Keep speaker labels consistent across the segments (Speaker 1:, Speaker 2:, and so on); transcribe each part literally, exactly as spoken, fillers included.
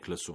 Speaker 1: լսում։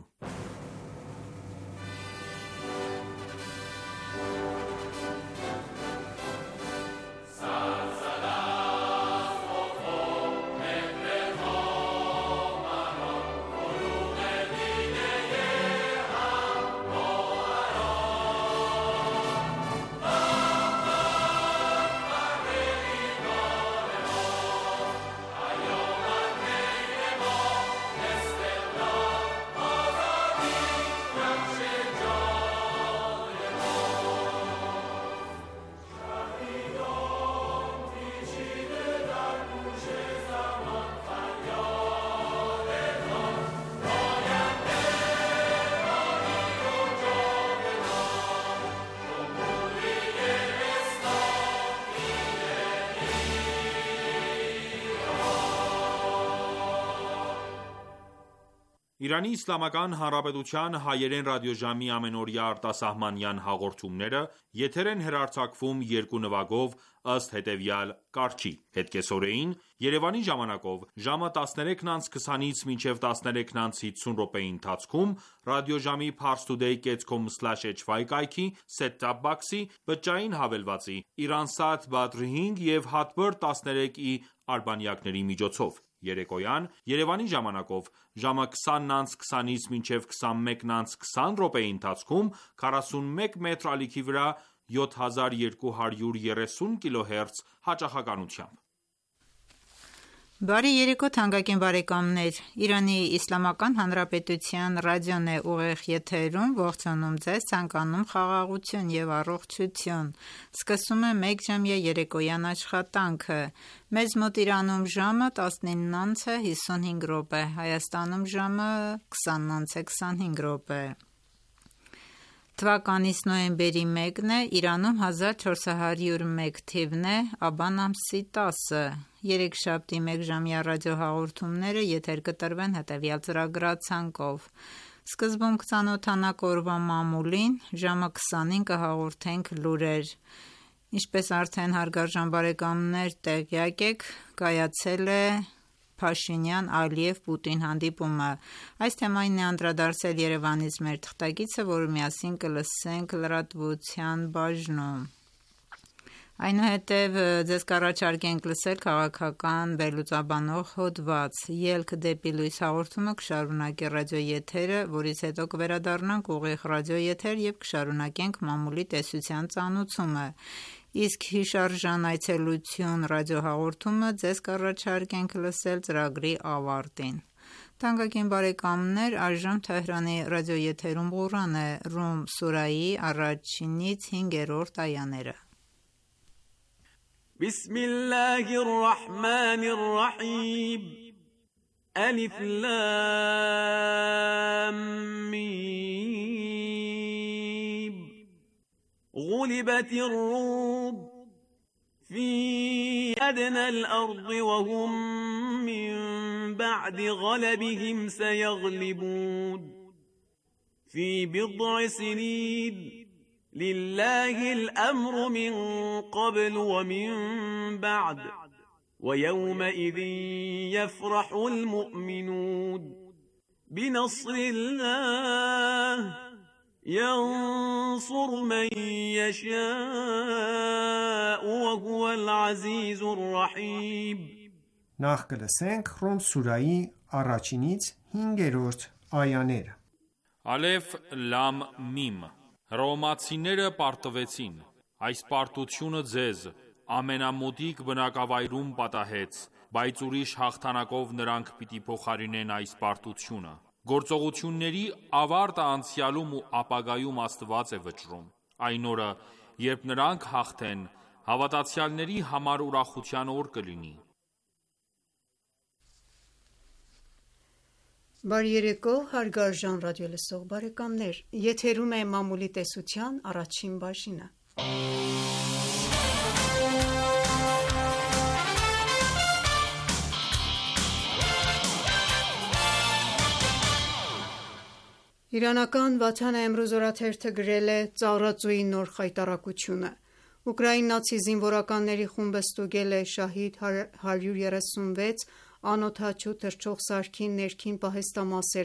Speaker 1: Իրանի Իսլամական Հանրապետության հայերեն ռադիոժամի ամենօրյա արտասահմանյան հաղորդումները եթեր են հեռարձակվում երկու նվագով ըստ հետևյալ կարգի. Հետկեսօրեին Երևանի ժամանակով ժամը տասներեքն անց քսանից մինչև տասներեքն անց հիսուն րոպեի ընթացքում ռադիոժամի parstoday dot com slash h y կայքի set-top box-ի բջջային հավելվածի Iran-Sat Badr հինգ և Hotbird տասներեք ի արբանյակների միջոցով։ Երեկոյան Երևանի ժամանակով ժամը քսանն անց քսանից մինչև քսանմեկն անց քսան րոպեի ընթացքում քառասունմեկ մետր ալիքի վրա յոթ հազար երկու հարյուր երեսուն կիլոհերց հաճախականությամբ։
Speaker 2: Բարի երեկո թանկագին բարեկամներ, Իրանի Իսլամական Հանրապետության ռադիոն է ուղիղ եթերում, ողջունում ձեզ, ցանկանում խաղաղություն և առողջություն։ Սկսում է մեկժամյա երեկոյան աշխատանքը։ Մեզ մոտ Իրանում ժամը տասնինն անց է հիսունհինգ րոպե, Հայաստանում ժամը քսանն անց է քսանհինգ րոպե։ Թվականից նոյեմբերի մեկն է, Իրանում հազար չորս հարյուր մեկ թիվն է, Աբան ամսի տասը։ Երեքշաբթի մեկժամյա ռադիոհաղորդումները եթեր կտրվեն հետևյալ ծրագրացանկով. Սկզբում կծանոթանանք օրվա մամուլին, ժամը քսանին կհաղորդենք լուրեր։ Ինչպես արդեն հարգարժան բարեկամներ տեղյակ եք, կայացել է Փաշինյան-Ալիև-Պուտին հանդիպումը։ Այս թեմային է անդրադարձել Երևանից մեր թղթակիցը, որը միասին կլսենք լրատվության բաժնում։ Այնուհետև ձեզ կառաջարկենք լսել քաղաքական վերլուծաբանող հոդված։ Ելք դեպի լույս հաղորդումը կշարունակի ռադիոեթերը, որից հետո կվերադառնանք ուղիղ ռադիոեթեր և կշարունակենք մամուլի տեսության ծանուցումը։ Իսկ հիշարժան այցելություն ռադիոհաղորդումը ձեզ կառաջարկենք լսել ծրագրի ավարտին։ Թանկագին բարեկամներ, այժմ Թեհրանի ռադիոեթերում Ղուրան է, Ռում սուրայի առաջինից հինգերորդ այաները։
Speaker 3: Բիսմիլլահիր ռահմանիր ռահիմ Ալիֆ լամ միմ غلبت الروم في أدنى الأرض وهم من بعد غلبهم سيغلبون في بضع سنين لله الأمر من قبل ومن بعد ويومئذ يفرح المؤمنون بنصر الله ينصر من يشاء وهو العزيز الرحيم
Speaker 4: Նախ կլսենք Ռում սուրայի առաջինից հինգերորդ այաները։
Speaker 1: Ալեֆ լամ միմ Հռոմացիները պարտվեցին, այս պարտությունը ձեզ ամենամոտիկ բնակավայրում պատահեց, բայց ուրիշ հաղթանակով նրանք պիտի փոխարինեն այս պարտությունը։ Գործողությունների ավարտը անցյալում ու ապագայում Աստված է վճռում։ Այն օրը, երբ նրանք հաղթեն, հավատացյալների համար ուրախության օր կլինի։
Speaker 5: Բարի երեկո, հարգարժան ռադիոլսող բարեկամներ, եթերում է մամուլի տեսության առաջին բաժինը։ Իրանական Վաթան Էմրուզ օրաթերթը գրել է ծառածուի նոր խայտառակությունը։ Ուկրաինացի զինվորականների խումբը ստուգել է Շահիդ հարյուր երեսունվեց անօդաչու թռչող սարքի ներքին պահեստամասերը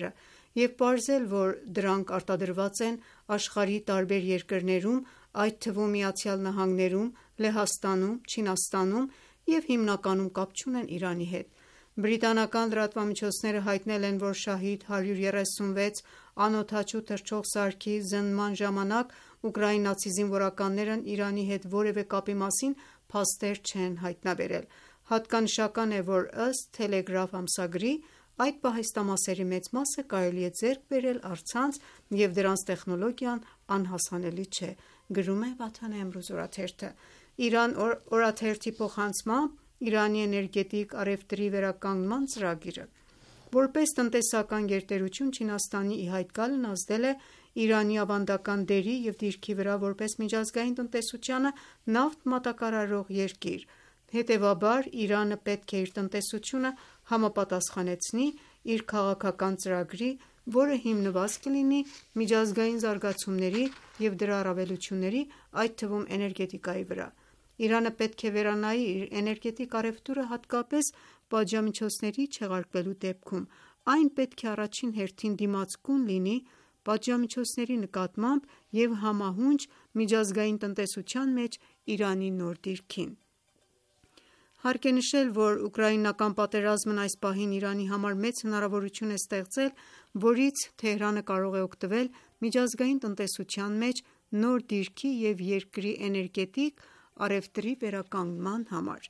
Speaker 5: և պարզել, որ դրանք արտադրված են աշխարհի տարբեր երկրներում, այդ թվում ԱՄՆ-ում, Լեհաստանում, Չինաստանում և հիմնականում կապ չունեն Իրանի հետ: Բրիտանական լրատվամիջոցները հայտնել են, որ Շահիդ հարյուր երեսունվեց անօդաչու թռչող սարքի զննման ժամանակ ուկրաինացի զինվորականներն Իրանի հետ որևէ կապի մասին փաստեր չեն հայտնաբերել: Հատկանշական է, որ ըստ Թելեգրաֆ ամսագրի, այդ պահեստամասերի մեծ մասը կարելի է ձեռք բերել առցանց և դրանց տեխնոլոգիան անհասանելի չէ, գրում է Վաթան Էմրուզ օրաթերթը: Իրան օրաթերթի փոխանցմամբ, Իրանի էներգետիկ առևտրի վերականգնման ծրագիրը: Որպես տնտեսական գերտերություն, Չինաստանի ի հայտ գալն ազդել է Իրանի ավանդական դերի և դիրքի վրա որպես միջազգային տնտեսությանը նավթ մատակարարող երկիր: Հետևաբար, Իրանը պետք է իր տնտեսությունը համապատասխանեցնի իր քաղաքական ծրագրի, որը հիմնված կլինի միջազգային զարգացումների և դրա առավելությունների, այդ թվում էներգետիկայի վրա: Իրանը պետք է վերանայի իր էներգետիկ առևտուրը հատկապես պատժամիջոցների չեղարկվելու դեպքում: Այն պետք է առաջին հերթին դիմացկուն լինի պատժամիջոցների նկատմամբ և համահունչ միջազգային տնտեսության մեջ Իրանի նոր դիրքին: Հարկ է նշել, որ ուկրաինական պատերազմն այս պահին Իրանի համար մեծ հնարավորություն է ստեղծել, որից Թեհրանը կարող է օգտվել միջազգային տնտեսության մեջ նոր դիրքի և երկրի էներգետիկ առևտրի վերականգնման համար: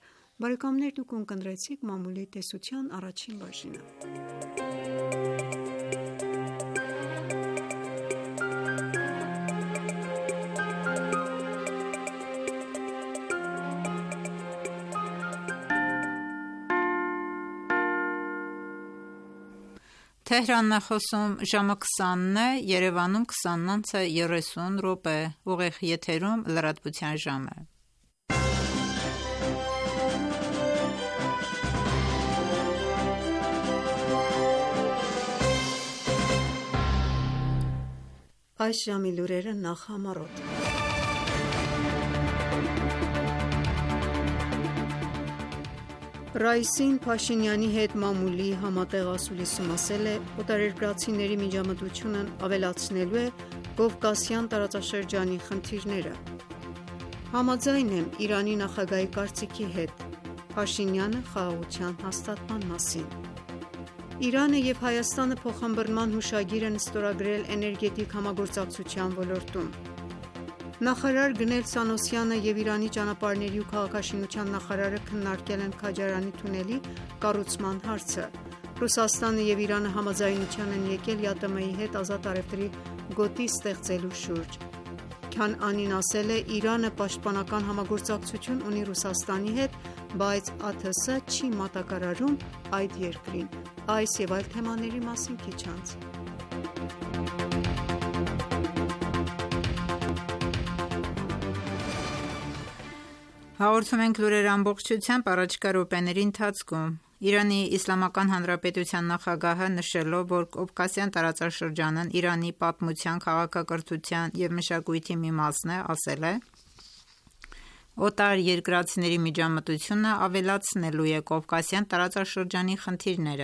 Speaker 5: Այս ժամի լուրերը նախ՝ Ռաիսին Փաշինյանի հետ մամուլի համատեղ ասուլիսում ասել է. «Օտարերկրացիների միջամտությունն ավելացնելու է Կովկասյան տարածաշրջանի խնդիրները»: Համաձայն եմ Իրանի նախագահի կարծիքի հետ՝ Փաշինյանը խաղաղության հաստատման մասին: Իրանը և Հայաստանը փոխըմբռնման հուշագիր են ստորագրել էներգետիկ համագործակցության ոլորտում: Նախարար Գնել Սանոսյանը և Իրանի ճանապարհների ու քաղաքաշինության նախարարը քննարկել են Քաջարանի թունելի կառուցման հարցը: Ռուսաստանը և Իրանը համաձայնության են եկել ԵԱՏՄ-ի հետ ազատ առևտրի գոտի ստեղծելու շուրջ: Քանանին ասել է. «Իրանը պաշտպանական համագործակցություն ունի Ռուսաստանի հետ, բայց ԱԹՍ չի մատակարարում այդ երկրին»: Այս և այլ թեմաների մասին քիչ անց:
Speaker 2: Հաղորդում ենք լուրեր ամբողջությամբ առաջիկա րոպեների ընթացքում: ԻԻՀ նախագահը նշելով, որ Կովկասյան տարածաշրջանն Իրանի պատմության, քաղաքակրթության և մշակույթի մի մասն է, ասել է. «Օտարերկրացիների միջամտությունը ավելացնելու է Կովկասյան տարածաշրջանի խնդիրները»: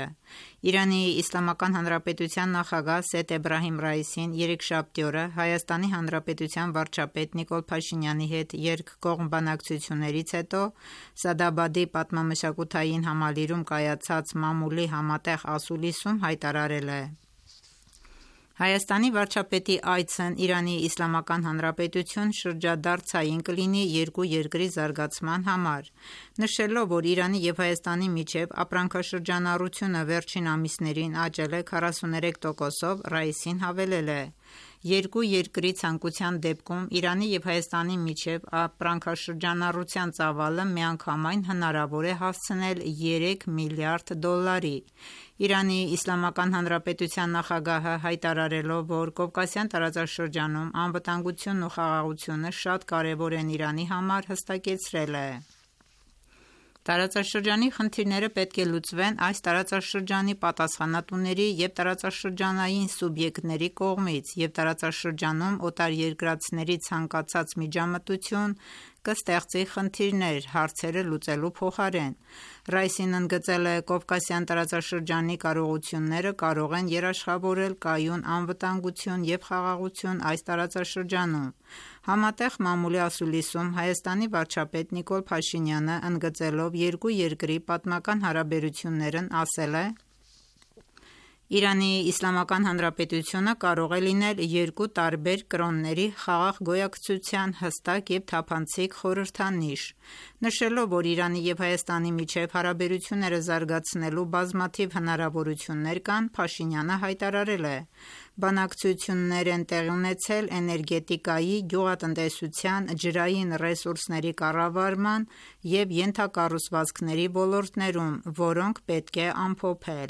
Speaker 2: ԻԻՀ նախագահ Սեյեդ Էբրահիմ Ռաիսին երեքշաբթի օրը Հայաստանի Հանրապետության վարչապետ Նիկոլ Փաշինյանի հետ երկկողմ բանակցություններից հետո Սադաբադի պատմամշակութային համալիրում կայացած մամուլի համատեղ ասուլիսում հայտարարել է. «Հայաստանի վարչապետի այցն ԻԻՀ շրջադարձային կլինի երկու երկրի զարգացման համար»: Նշելով, որ Իրանի և Հայաստանի միջև ապրանքաշրջանառությունը վերջին ամիսներին աճել է քառասուներեք տոկոսով, Ռաիսին հավելել է. «Երկու երկրի ցանկության դեպքում Իրանի և Հայաստանի միջև ապրանքաշրջանառության ծավալը միանգամայն հնարավոր է հասցնել երեք միլիարդ դոլարի»: ԻԻՀ նախագահը հայտարարելով, որ Կովկասյան տարածաշրջանում անվտանգությունն ու խաղաղությունը շատ կարևոր են Իրանի համար, հստակեցրել է. «Տարածաշրջանի խնդիրները պետք է լուծվեն այս տարածաշրջանի պատասխանատուների և տարածաշրջանային սուբյեկտների կողմից և տարածաշրջանում օտարերկրացիների ցանկացած միջամտություն կստեղծի խնդիրներ հարցերը լուծելու փոխարեն։ Ռայսին ընդգծել է Կովկասյան տարածաշրջանի կարողությունները կարող են երաշխավորել կայուն անվտանգություն և խաղաղություն այս տարածաշրջանում։ Համատեղ մամուլի ասուլիսում Հայաստանի վարչապետ Նիկոլ Փաշինյանը ընդգծելով երկու երկրի պատմական հարաբերություններն ասել է. «Իրանի Իսլամական Հանրապետությունը կարող է լինել երկու տարբեր կրոնների խաղաղ գոյակցության հստակ և թափանցիկ խորհրդանիշ»։ Նշելով, որ Իրանի և Հայաստանի միջև հարաբերությունները զարգացնելու բազմաթիվ հնարավորություններ կան, Փաշինյանը հայտարարել է. «Բանակցություններ են տեղի ունեցել էներգետիկայի, գյուղատնտեսության, ջրային ռեսուրսների կառավարման և ենթակառուցվածքների ոլորտներում, որոնք պետք է ամփոփել»։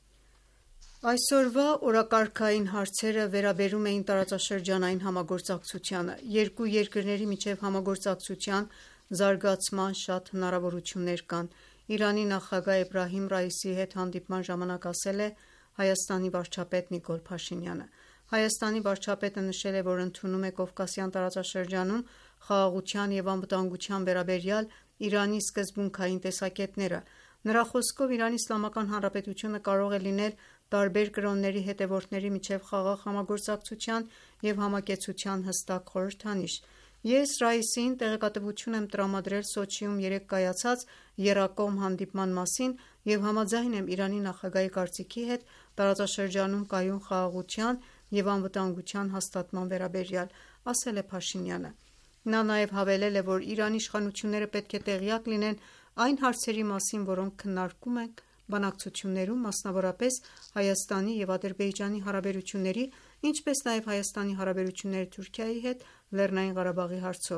Speaker 5: Այսօրվա օրակարգային հարցերը վերաբերում էին տարածաշրջանային համագործակցությանը։ Երկու երկրների միջև համագործակցության զարգացման շատ հնարավորություններ կան։ Իրանի նախագահ Էբրահիմ Ռայիսիի հետ հանդիպման ժամանակ ասել է Հայաստանի վարչապետ Նիկոլ Փաշինյանը։ Հայաստանի վարչապետը նշել է, որ ընդունում է Կովկասյան տարածաշրջանում խաղաղության և անվտանգության վերաբերյալ Իրանի սկզբունքային տեսակետները։ Նրա խոսքով Իրանի Իսլամական Հանրապետությունը կարող է լինել տարբեր կրոնների հետևորդների միջև խաղաղ համագործակցության և համակեցության հստակ խորհրդանիշ։ Ես Ռայիսիին տեղեկատվություն եմ տրամադրել Սոչիում երեկ կայացած եռակողմ հանդիպման մասին և համաձայն եմ Իրանի նախագահի կարծիքի հետ տարածաշրջանում կայուն խաղաղության և անվտանգության հաստատման վերաբերյալ, ասել է Փաշինյանը։ Նա նաև հավելել է, որ Իրանի իշխանությունները պետք է տեղյակ լինեն այն հարցերի մասին, որոնք քննարկվում են բանակցություններում, մասնավորապես Հայաստանի և Ադրբեջանի հարաբերությունների, ինչպես նաև Հայաստանի հարաբերությունները Թուրքիայի հետ Լեռնային Ղարաբաղի հարցով։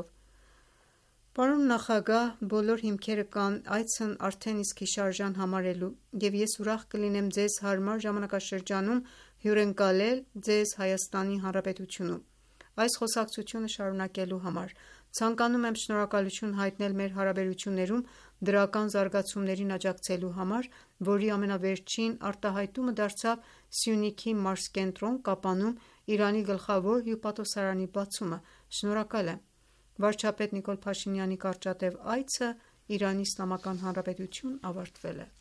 Speaker 5: Պարոն նախագահ, բոլոր հիմքերը կան այցն արդեն իսկ հիշարժան համարելու, և ես ուրախ կլինեմ ձեզ հարմար ժամանակաշրջանում հյուրընկալել ձեզ Հայաստանի Հանրապետությունում այս խոսակցությունը շարունակելու համար։ Ցանկանում եմ շնորհակալություն հայտնել մեր հարաբերություններում դրական զարգացումներին աջակցելու համար, որի ամենավերջին արտահայտումը դարձավ Սյունիքի մարզկենտրոն Կապանում Իրանի գլխավոր հյուպատոսարանի բացումը։ Շնորհակալ եմ։ Վարչապետ Նիկոլ Փաշինյանի կարճատև այցը Իրանի Իսլամական Հանրապետություն ավարտվել է։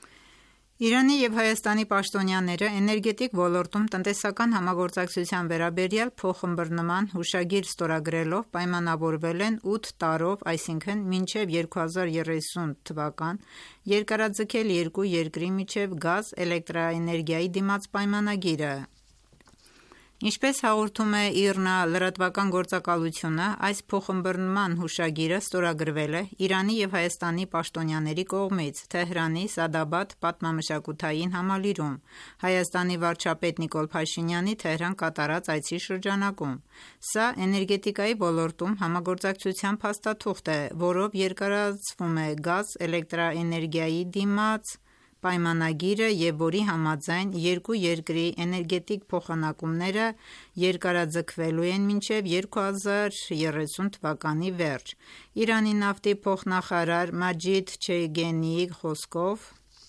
Speaker 2: Իրանի և Հայաստանի պաշտոնյաները էներգետիկ ոլորտում տնտեսական համագործակցության վերաբերյալ փոխըմբռնման հուշագիր ստորագրելով պայմանավորվել են ութ տարով, այսինքն մինչև երկու հազար երեսուն թվական երկարաձգել երկու երկրի միջև գազ էլեկտրաէներգիայի դիմաց պայմանագիրը։ Ինչպես հաղորդում է ԻՌՆԱ լրատվական գործակալությունը, այս փոխըմբռնման հուշագիրը ստորագրվել է Իրանի և Հայաստանի պաշտոնյաների կողմից Թեհրանի Սադաբադ պատմամշակութային համալիրում Հայաստանի վարչապետ Նիկոլ Փաշինյանի Թեհրան կատարած այցի շրջանակում։ Սա էներգետիկայի ոլորտում համագործակցության փաստաթուղթ է, որով երկարացվում է գազ էլեկտրաէներգիայի դիմաց պայմանագիրը և որի համաձայն երկու երկրի էներգետիկ փոխանակումները երկարաձգվելու են մինչև երկու հազար երեսուն թվականի վերջ։ Իրանի նավթի փոխնախարար Մաջիդ Չեգենիի խոսքով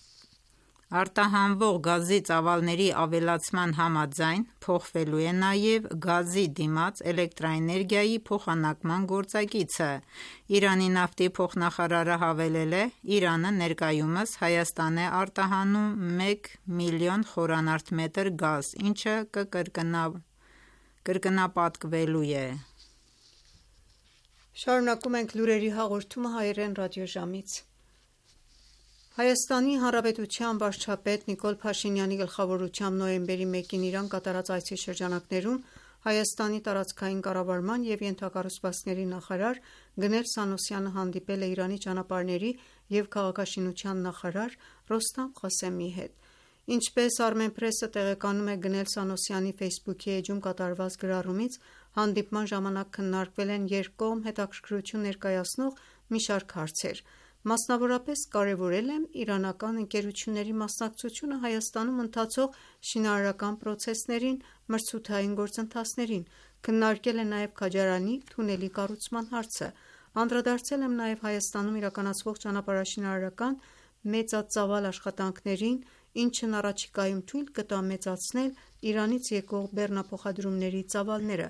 Speaker 2: արտահանվող գազի ծավալների ավելացման համաձայն փոխվելու է նաև գազի դիմաց էլեկտրաէներգիայի փոխանակման գործակիցը։ Իրանի նավթի փոխնախարարը հավելել է. «Իրանը ներկայումս Հայաստան է արտահանում մեկ միլիոն խմ գազ, ինչը կրկնապատկվելու է»։
Speaker 5: Շարունակում ենք լուրերի հաղորդումը հայերեն ռադիոժամից։ Հայաստանի Հանրապետության վարչապետ Նիկոլ Փաշինյանի գլխավորությամբ նոյեմբերի մեկին Իրան կատարած այցի շրջանակներում Հայաստանի տարածքային կառավարման և ենթակառուցվածքների նախարար Գնել Սանոսյանը հանդիպել է Իրանի ճանապարհների և քաղաքաշինության նախարար Ռոստամ Ղասեմիի հետ։ Ինչպես Armenpress-ը տեղեկանում է Գնել Սանոսյանի Facebook-ի էջում կատարված գրառումից, հանդիպման ժամանակ քննարկվել են երկկողմ հետաքրքրություն ներկայացնող մի շարք հարցեր։ Մասնավորապես կարևորել եմ իրանական ընկերությունների մասնակցությունը Հայաստանում ընթացող շինարարական պրոցեսներին, մրցութային գործընթացներին, քննարկել է նաև Քաջարանի թունելի կառուցման հարցը։ Անդրադարձել եմ նաև Հայաստանում իրականացվող ճանապարհաշինարարական մեծածավալ աշխատանքներին, ինչն առաջիկայում թույլ կտա մեծացնել Իրանից եկող բեռնափոխադրումների ծավալները։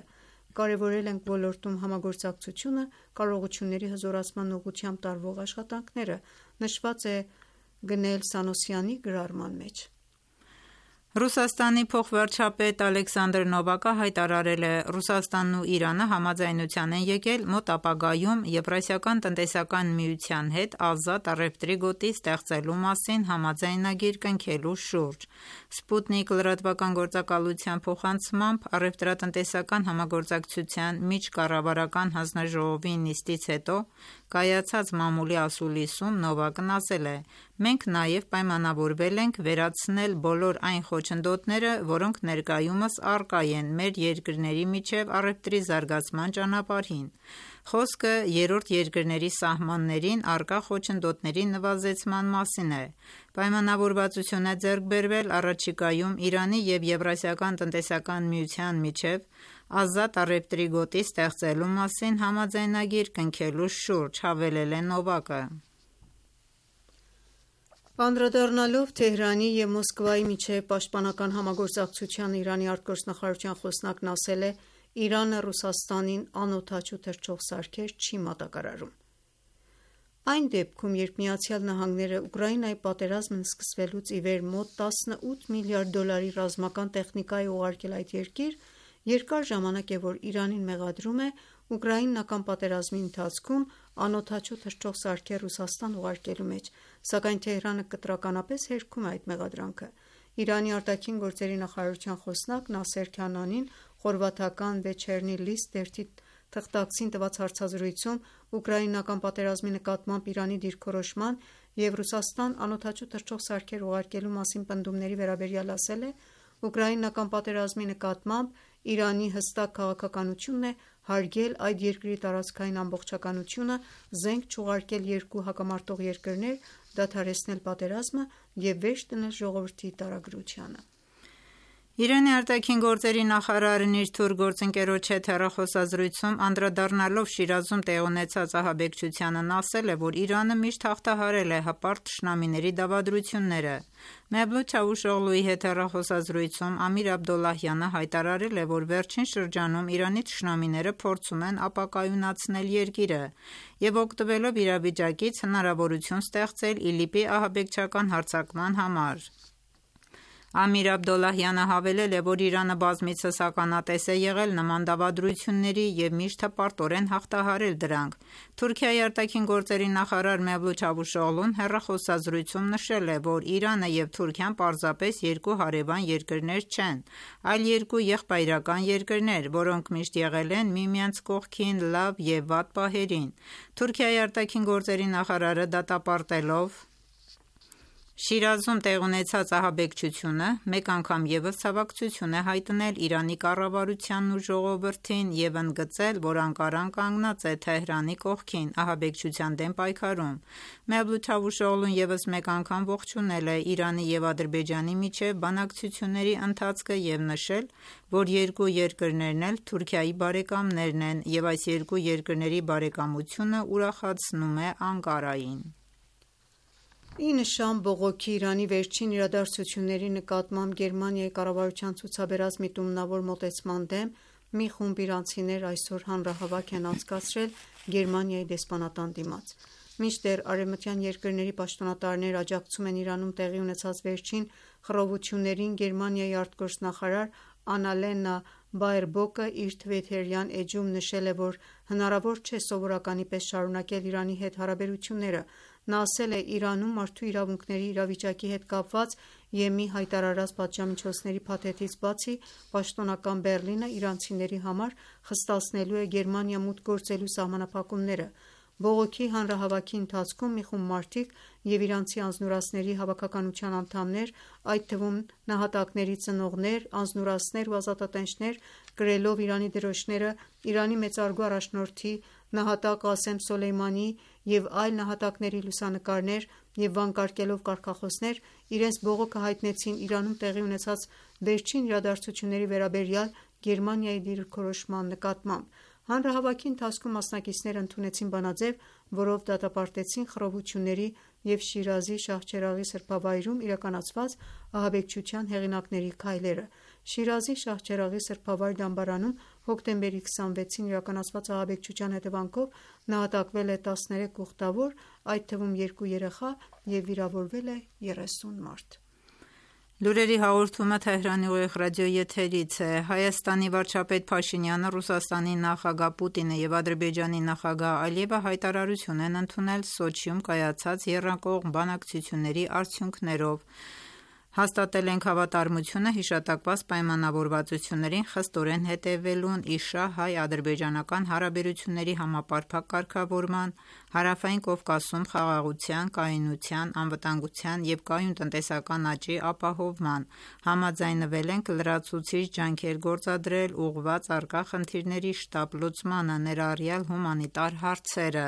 Speaker 5: Կարևորել ենք ոլորտում համագործակցությունը, կարողությունների հզորացման ուղղությամբ տարվող աշխատանքները, նշված է Գնել Սանոսյանի գրառման մեջ։
Speaker 2: Ռուսաստանի փոխվարչապետ Ալեքսանդր Նովակը հայտարարել է. Ռուսաստանն ու Իրանը համաձայնության են եկել մոտ ապագայում Եվրասիական տնտեսական միության հետ ազատ առևտրի գոտի ստեղծելու մասին համաձայնագիր կնքելու շուրջ։ Սպուտնիկ լրատվական գործակալության փոխանցմամբ առևտրատնտեսական համագործակցության միջկառավարական հանձնաժողովի նիստից հետո կայացած մամուլի ասուլիսում Նովակն ասել է. «Մենք նաև պայմանավորվել ենք վերացնել բոլոր այն խոչընդոտները, որոնք ներկայումս առկա են մեր երկրների միջև առևտրի զարգացման ճանապարհին»։ Խոսքը երրորդ երկրների սահմաններին առկա խոչընդոտների նվազեցման մասին է։ Պայմանավորվածություն է ձեռք բերվել առաջիկայում Իրանի և Եվրասիական տնտեսական միության միջև ազատ առևտրի գոտի ստեղծելու մասին համաձայնագիր կնքելու շուրջ, հավելել է Նովակը։
Speaker 5: Անդրադառնալով Թեհրանի և Մոսկվայի միջև պաշտպանական համագործակցության Իրանի արտգործնախարարության խոսնակն ասել է. «Իրանը Ռուսաստանին անօդաչու թռչող սարքեր չի մատակարարում»։ Այն դեպքում, երբ ԱՄՆ-ն Ուկրաինայի պատերազմն սկսվելուց ի վեր մոտ տասնութ միլիարդ դոլարի ռազմական տեխնիկա է ուղարկել այդ երկիր, երկար ժամանակ է, որ Իրանին մեղադրում է ուկրաինական պատերազմի ընթացքում անօդաչու թռչող սարքեր Ռուսաստան ուղարկելու մեջ, սակայն Թեհրանը կտրականապես հերքում է այդ մեղադրանքը։ Իրանի արտաքին գործերի նախարարության խոսնակ Նասեր Քանանին խորվաթական Վեչերնի Լիստ թերթի թղթակցին տված հարցազրույցում ուկրաինական պատերազմի նկատմամբ Իրանի դիրքորոշման և Ռուսաստան անօդաչու թռչող սարքեր ուղարկելու մասին պնդումների վերաբերյալ ասել է. «Ուկրաինական պատերազմի նկատմամբ Իրանի հստակ քաղաքականությունն է հարգել այդ երկրի տարածքային ամբողջականությունը, զենք չուղարկել երկու հակամարտող երկրներ, դադարեցնել պատերազմը և վերջ դնել ժողովրդի տարագրությանը»։
Speaker 2: Իրանի արտաքին գործերի նախարարն իր թուր գործընկերոջ հետ հեռախոսազրույցում անդրադառնալով Շիրազում տեղի ունեցած ահաբեկչությանն ասել է, որ Իրանը միշտ հաղթահարել է հպարտ թշնամիների դավադրությունները։ Մևլութ Չավուշօղլուի հետ հեռախոսազրույցում Ամիր Աբդոլլահյանը հայտարարել է, որ վերջին շրջանում Իրանի թշնամիները փորձում են ապակայունացնել երկիրը և օգտվելով իրավիճակից հնարավորություն ստեղծել ԻԼԻՊ-ի ահաբեկչական հարձակման համար։ Ամիր Աբդոլլահյանը հավելել է, որ Իրանը բազմիցս ականատես է եղել նման դավադրությունների և միշտ հպարտորեն հաղթահարել դրանք։ Թուրքիայի արտաքին գործերի նախարար Մևլութ Չավուշօղլուն հեռախոսազրույցում նշել է, որ Իրանը և Թուրքիան պարզապես երկու հարևան երկրներ չեն, այլ երկու եղբայրական երկրներ, որոնք միշտ եղել են միմյանց կողքին լավ և վատ պահերին։ Թուրքիայի արտաքին գործերի նախարարը դատապարտելով Շիրազում տեղի ունեցած ահաբեկչությունը մեկ անգամ ևս ցավակցություն է հայտնել Իրանի կառավարությանն ու ժողովրդին և ընդգծել, որ Անկարան կանգնած է Թեհրանի կողքին ահաբեկչության դեմ պայքարում։ Մևլութ Չավուշօղլուն ևս մեկ անգամ ողջունել է Իրանի և Ադրբեջանի միջև բանակցությունների ընթացքը և նշել, որ երկու երկրներն էլ Թուրքիայի բարեկամներն են և այս երկու երկրների բարեկամությունը ուրախացնում է Անկարային։
Speaker 5: Ի նշան բողոքի Իրանի վերջին իրադարձությունների նկատմամբ Գերմանիայի կառավարության ցուցաբերած միտումնավոր մոտեցման դեմ մի խումբ իրանցիներ այսօր հանրահավաք են անցկացրել Գերմանիայի դեսպանատան դիմաց։ Մինչդեռ արևմտյան երկրների պաշտոնատարներ աջակցում են Իրանում տեղի ունեցած վերջին խռովություններին, Գերմանիայի արտգործնախարար Աննալենա Բայերբոկը իր թվիթերյան էջում նշել է, որ հնարավոր չէ սովորականի պես շարունակել Իրանի հետ հարաբերությունները։ Նա ասել է. «Իրանում մարդու իրավունքների իրավիճակի հետ կապված ԵՄ-ի հայտարարած պատժամիջոցների փաթեթից բացի, պաշտոնական Բեռլինը իրանցիների համար խստացնելու է Գերմանիա մուտք գործելու սահմանափակումները»։ Բողոքի հանրահավաքի ընթացքում մի խումբ մարդիկ և իրանցի անձնուրացների հավաքականության անդամներ, այդ թվում նահատակների ծնողներ, անձնուրացներ ու ազատատենչներ, կրելով Իրանի դրոշները, Իրանի մեծարգո առաջնորդի նահատակ Ղասեմ Սոլեյմանիի և այլ նահատակների լուսանկարներ և վանկարկելով կարգախոսներ, իրենց բողոքը հայտնեցին Իրանում տեղի ունեցած վերջին իրադարձությունների վերաբերյալ Գերմանիայի դիրքորոշման նկատմամբ։ Հանրահավաքի ընթացքում մասնակիցները ընդունեցին բանաձև, որով դատապարտեցին խռովությունների և Շիրազի Շահչերաղի սրբավայրում իրականացված ահաբեկչության հեղինակների քայլերը։ Շիրազի Շահչերաղի սրբավայր դամբարանում Հոկտեմբերի քսանվեցին իրականացված ահաբեկչության հետևանքով նահատակվել է տասներեք ուխտավոր, այդ թվում երկու երեխա և վիրավորվել է երեսուն մարդ։
Speaker 2: Լուրերի հաղորդումը Թեհրանի ուղիղ ռադիոեթերից է։ Հայաստանի վարչապետ Փաշինյանը, Ռուսաստանի նախագահ Պուտինը և Ադրբեջանի նախագահ Ալիևը հայտարարություն են ընդունել Սոչիում կայացած եռակողմ բանակցությունների արդյունքներով։ Հաստատել ենք հավատարմությունը հիշատակված պայմանավորվածություններին խստորեն հետևելուն ԻՇԱ-հայ-ադրբեջանական հարաբերությունների համապարփակ կարգավորման, Հարավային Կովկասում խաղաղության, կայունության, անվտանգության և կայուն տնտեսական աճի ապահովման, համաձայնվել ենք լրացուցիչ ջանքեր գործադրել ուղղված առկա խնդիրների շտապ լուծմանը, ներառյալ հումանիտար հարցերը։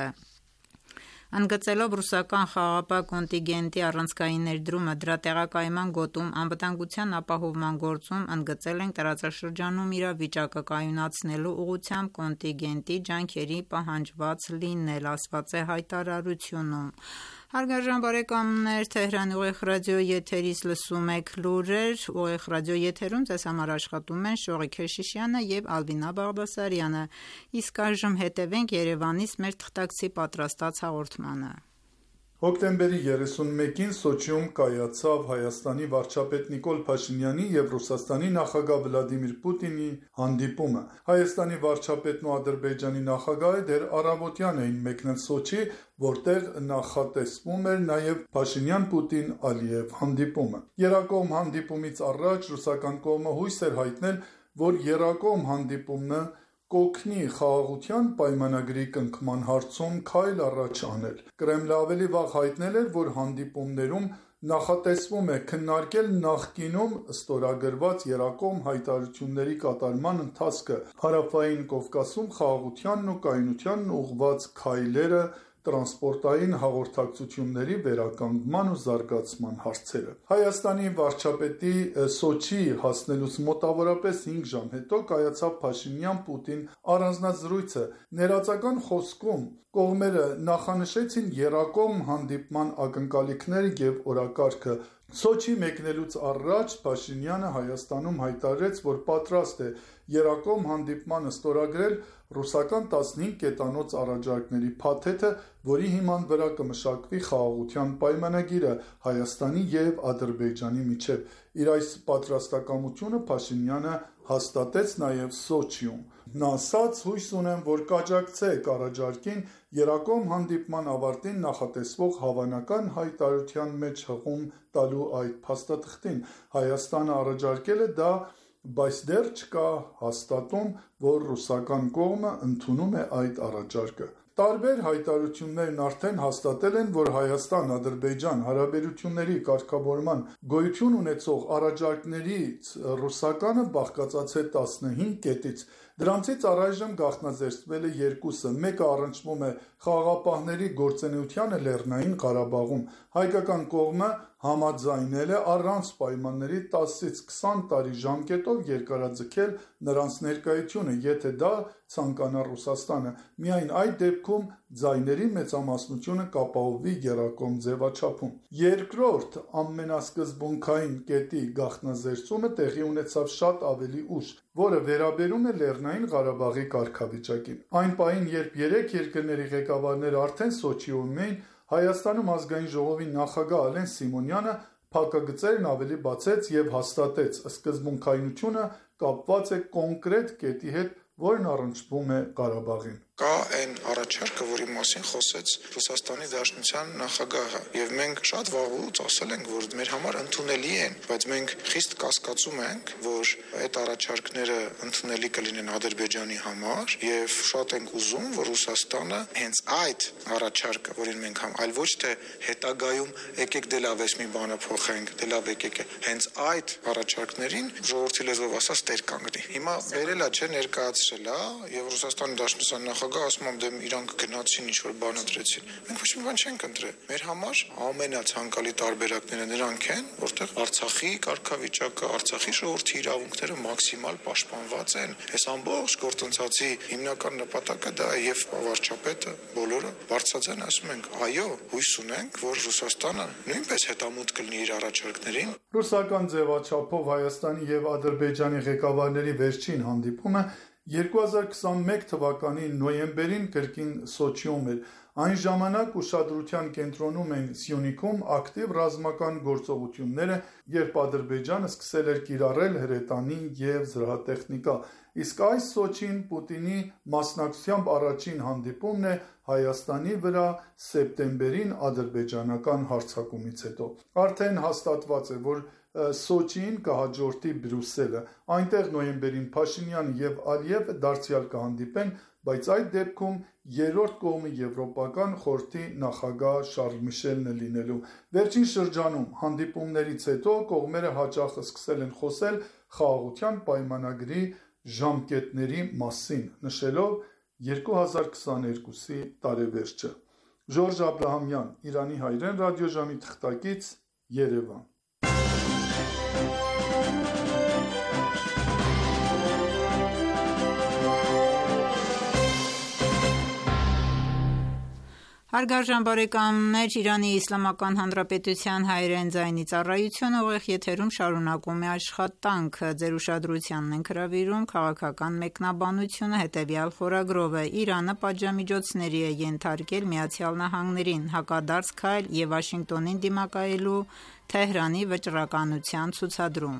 Speaker 2: Ընդգծելով ռուսական խաղաղապահ կոնտինգենտի առանցքային ներդրումը դրա տեղակայման գոտում անվտանգության ապահովման գործում, ընդգծել ենք տարածաշրջանում իրավիճակը կայունացնելու ուղղությամբ կոնտինգենտի ջանքերի պահանջված լինել, ասված է հայտարարությունում։ Հարգարժան բարեկամներ, Թեհրանի ուղիղ ռադիոեթերից լսում եք լուրեր, ուղիղ ռադիոեթերում ձեզ համար աշխատում են Շողիկ Քեշիշյանը և Ալբինա Բաղդասարյանը, իսկ այժմ հետևենք Երևանից մեր թղթակցի պատրաստած հաղորդմանը։
Speaker 6: Հոկտեմբերի երեսունմեկին Սոչիում կայացավ Հայաստանի վարչապետ Նիկոլ Փաշինյանի և Ռուսաստանի նախագահ Վլադիմիր Պուտինի հանդիպումը։ Հայաստանի վարչապետն ու Ադրբեջանի նախագահը դեռ առավոտյան էին մեկնել Սոչի, որտեղ նախատեսվում էր նաև Փաշինյան-Պուտին-Ալիև հանդիպումը։ Եռակողմ հանդիպումից առաջ ռուսական կողմը հույս էր հայտնել, որ եռակողմ հանդիպումը կօգնի խաղաղության պայմանագրի կնքման հարցում քայլ առաջ անել։ Կրեմլը ավելի վաղ հայտնել էր, որ հանդիպումներում նախատեսվում է քննարկել նախկինում ստորագրված եռակողմ հայտարարությունների կատարման ընթացքը, Հարավային Կովկասում խաղաղությանն ու կայունությանն ուղղված քայլերը, տրանսպորտային հաղորդակցությունների վերականգնման ու զարգացման հարցերը։ Հայաստանի վարչապետի Սոչի հասնելուց մոտավորապես հինգ ժամ հետո կայացավ Փաշինյան-Պուտին առանձնազրույցը։ Ներածական խոսքում կողմերը նախանշեցին եռակողմ հանդիպման ակնկալիքները և օրակարգը։ Սոչի մեկնելուց առաջ Փաշինյանը Հայաստանում հայտարարեց, որ պատրաստ է եռակողմ հանդիպմանը ստորագրել ռուսական տասնհինգ կետանոց առաջարկների փաթեթը, որի հիման վրա կմշակվի խաղաղության պայմանագիրը Հայաստանի և Ադրբեջանի միջև։ Իր այս պատրաստակամությունը Փաշինյանը հաստատեց նաև Սոչիում։ Նա ասաց. «Հույս ունեմ, որ կաջակցեք առաջարկին եռակողմ հանդիպման ավարտին նախատեսվող հավանական հայտարարության մեջ հղում տալու այդ փաստաթղթին։ Հայաստանը առաջարկել է դա, բայց դեռ չկա հաստատում, որ ռուսական կողմը ընդունում է այդ առաջարկը»։ Տարբեր հայտարարություններն արդեն հաստատել են, որ Հայաստան-Ադրբեջան հարաբերությունների կարգավորման գոյություն ունեցող առաջարկներից ռուսականը բաղկացած է տասնհինգ կետից։ Դրանցից առայժմ գաղտնազերծվել է երկուսը։ Մեկը առնչվում է խաղաղապահների գործունեությանը Լեռնային Ղարաբաղում։ Հայկական կողմը համաձայնել է առանց պայմանների տասից քսան տարի ժամկետով երկարաձգել նրանց ներկայությունը, եթե դա ցանկանա Ռուսաստանը։ Միայն այդ դեպքում ձայների մեծամասնությունը կապահովվի եռակողմ ձևաչափում։ Երկրորդ ամենասկզբունքային կետի գաղտնազերծումը տեղի ունեցավ շատ ավելի ուշ, որը վերաբերում է Լեռնային Ղարաբաղի կարգավիճակին։ Այն պահին, երբ երեք երկրների ղեկավարները արդեն Սոչիում էին, Հայաստանում ազգային ժողովի նախագահ Ալեն Սիմոնյանը փակագծերն ավելի բացեց և հաստատեց. սկզբունքայնությունը կապված է կոնկրետ կետի հետ, որն առնչվում է Ղարաբաղին։
Speaker 7: Կա այն առաջարկը, որի մասին խոսեց Ռուսաստանի Դաշնության նախագահը, եւ մենք շատ վաղուց ասել ենք, որ մեր համար ընդունելի են, բայց մենք խիստ կասկածում ենք, որ այդ առաջարկները ընդունելի կլինեն Ադրբեջանի համար, եւ շատ ենք ուզում, որ Ռուսաստանը հենց այդ առաջարկը, որին մենք համ, այլ ոչ թե հետագայում եկեք դե լավ էս մի բանը փոխենք, դե լավ եկեք, հենց այդ առաջարկներին ժողովրդի լեզվով ասած տեր կանգնի։ Հիմա վերելա չէ ներկայացրել, հա, եւ Ռուսաստանի Դաշնության նախագահը ասում եմ, դե իրանք գնացին ինչ որ բան ընտրեցին։ Մենք ոչ մի բան չենք ընտրել։ Մեր համար ամենացանկալի տարբերակները նրանք են, որտեղ Արցախի կարգավիճակը, Արցախի ժողովրդի իրավունքները մաքսիմալ պաշտպանված են։ Այս ամբողջ գործընթացի հիմնական նպատակը դա է, եւ վարչապետը բոլորը բարձրաձայն ասում ենք, այո, հույս ունենք, որ Ռուսաստանը նույնպես հետամուտ կլինի իր առաջարկներին։
Speaker 6: Ռուսական ձևաչափով Հայաստանի եւ Ադրբեջանի ղեկավարների վերջին հանդիպումը երկու հազար քսաներկու թվականի նոյեմբերին կրկին Սոչիում էր։ Այն ժամանակ ուշադրության կենտրոնում են Սյունիքում ակտիվ ռազմական գործողությունները, երբ Ադրբեջանը սկսել էր կիրառել հրետանի և զրահատեխնիկա, իսկ այս Սոչին Պուտինի մասնակցությամբ առաջին հանդիպումն է Հայաստանի վրա սեպտեմբերին ադրբեջանական հարձակումից հետո։ Արդեն հաստատված է, որ Սոչիին կհաջորդի Բրյուսելը, այնտեղ նոյեմբերին Փաշինյանը և Ալիևը դարձյալ կհանդիպեն, բայց այդ դեպքում երրորդ կողմը Եվրոպական խորհրդի նախագահ Շարլ Միշելն է լինելու։ Վերջին շրջանում հանդիպումներից հետո կողմերը հաճախ սկսել են խոսել խաղաղության պայմանագրի ժամկետների մասին, նշելով երկու հազար քսաներկուսի տարեվերջը։ Ժորժ Աբրահամյան, Իրանի հայրեն ռադիոժամի թղթակից, Երևան։
Speaker 2: Հարգարժան բարեկամներ, Իրանի Իսլամական Հանրապետության հայերեն ձայնի ծառայությունը ուղիղ եթերում շարունակում է աշխատանքը։ Ձեր ուշադրությանն ենք հրավիրում քաղաքական մեկնաբանությունը հետևյալ խորագրով է. Իրանը պատժամիջոցների է ենթարկել Միացյալ Նահանգներին, հակադարձ քայլ և Վաշինգտոնին դիմակայելու Թեհրանի վճռականության ցուցադրում։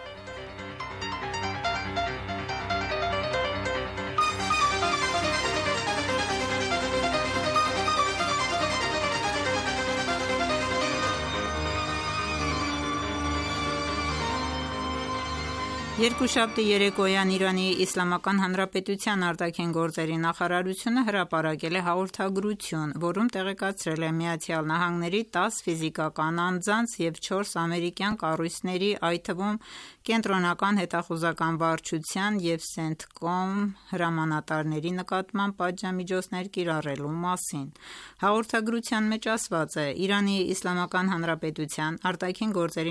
Speaker 2: Երկուշաբթի երեկոյան Իրանի Իսլամական Հանրապետության արտաքին գործերի նախարարությունը հրապարակել է հաղորդագրություն, որում տեղեկացրել է Միացյալ Նահանգների տասը ֆիզիկական անձանց և չորս ամերիկյան կառույցների, այդ թվում Կենտրոնական հետախուզական վարչության և Սենթկոմ հրամանատարների նկատմամբ պատժամիջոցներ կիրառելու մասին։ Հաղորդագրության մեջ ասված է. Իրանի Իսլամական Հանրապետության արտաքին գործերի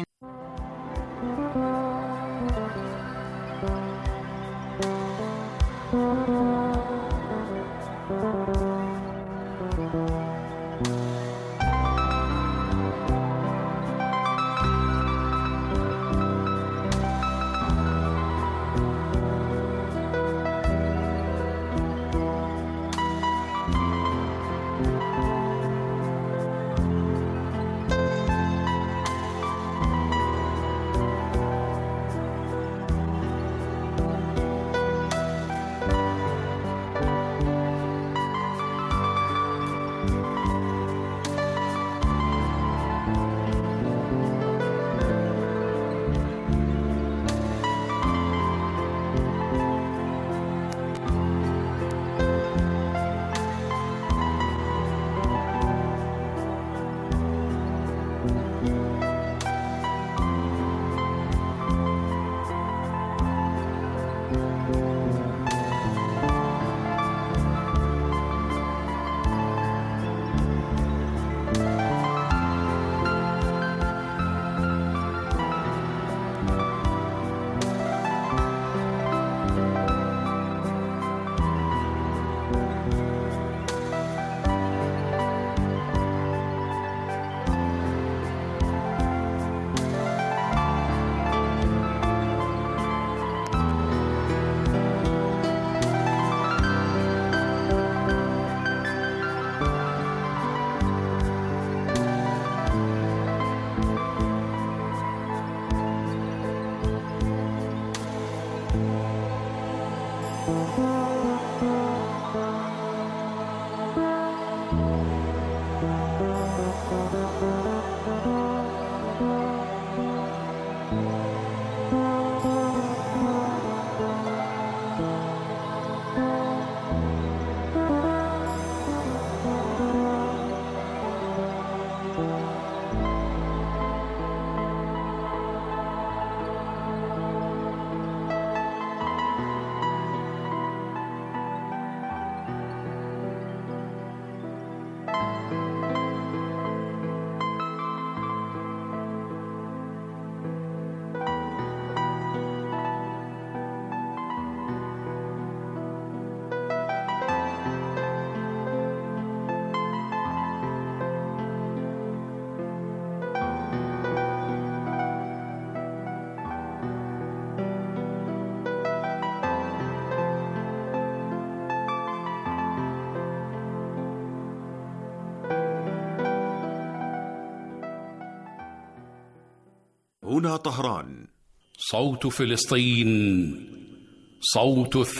Speaker 8: هنا طهران.
Speaker 9: صوت فلسطين، صوت